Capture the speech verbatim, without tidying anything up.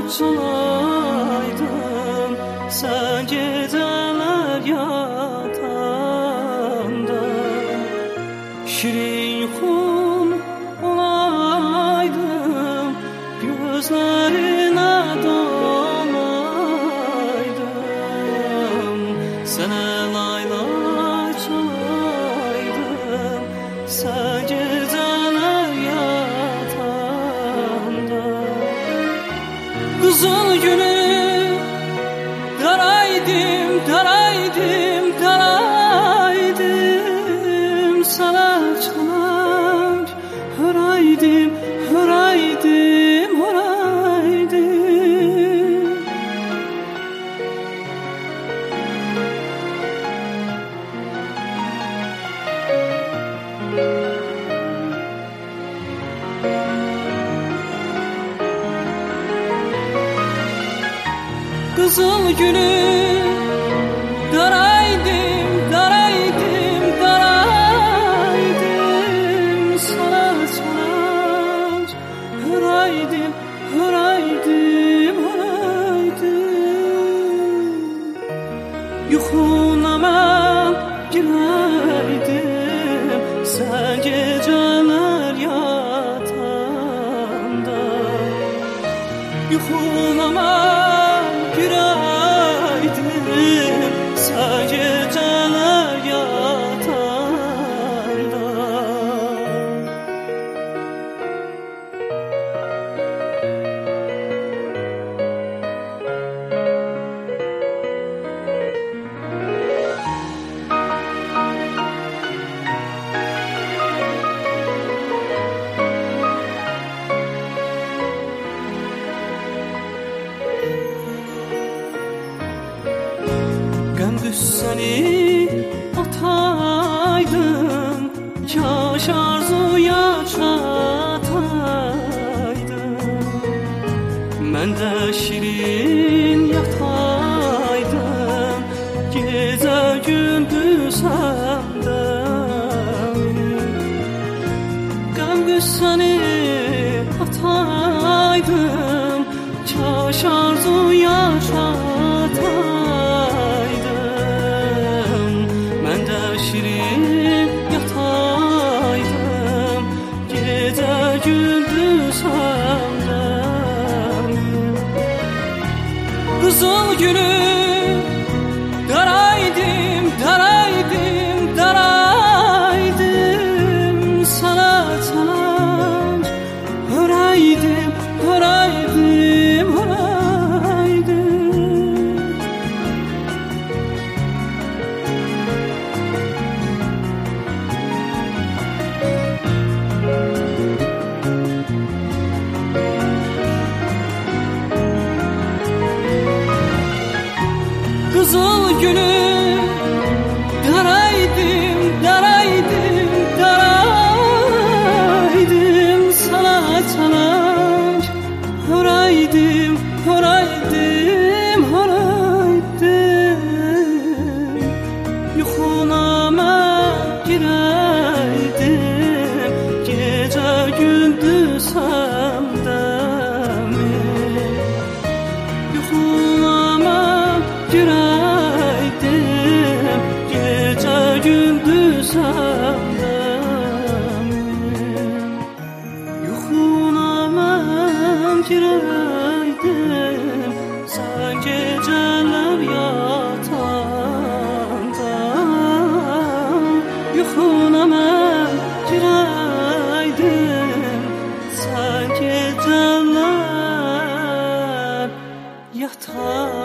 çalaydım sen geceler yatanda. Şirin hun olaydım gözlerine dolaydım. Sana lay lay çalaydım sen geceler yatanda. Kızıl gülüm daraydım, daraydım, daraydım sana çalar. Hıraydım, hıraydım, hıraydım. Kızıl gülüm daraydım, daraydım, daraydım sana çalar. Hıraydım, hıraydım, hıraydım. Yuxunama girəydim sen geceler yatanda. Yuxunama girəydim sen geceler yatanda. Gəm qüssəni ataydım, kaş arzuya çataydım. Mən də şirin yataydım, gecə gündüz səmdən. Gəm qüssəni ataydım, kaş arzuya çataydım. Mən də şirin yataydım, gecə gündüz səmdən. Qızıl gülüm daraydım, daraydım, daraydım sana çalar. Hıraydım, hıraydım, hıraydım. Kızıl gülüm daraydım, daraydım, daraydım sana çalar. Hıraydım, hıraydım, hıraydım. Yuxunama girəydim gecə gündüz səmdəmi. Yuxunama girəydim gecə gündüz səmdəmi. Yuxunama girəydim sən gecələr yatanda. Yuxunama girəydim sən gecələr yatanda.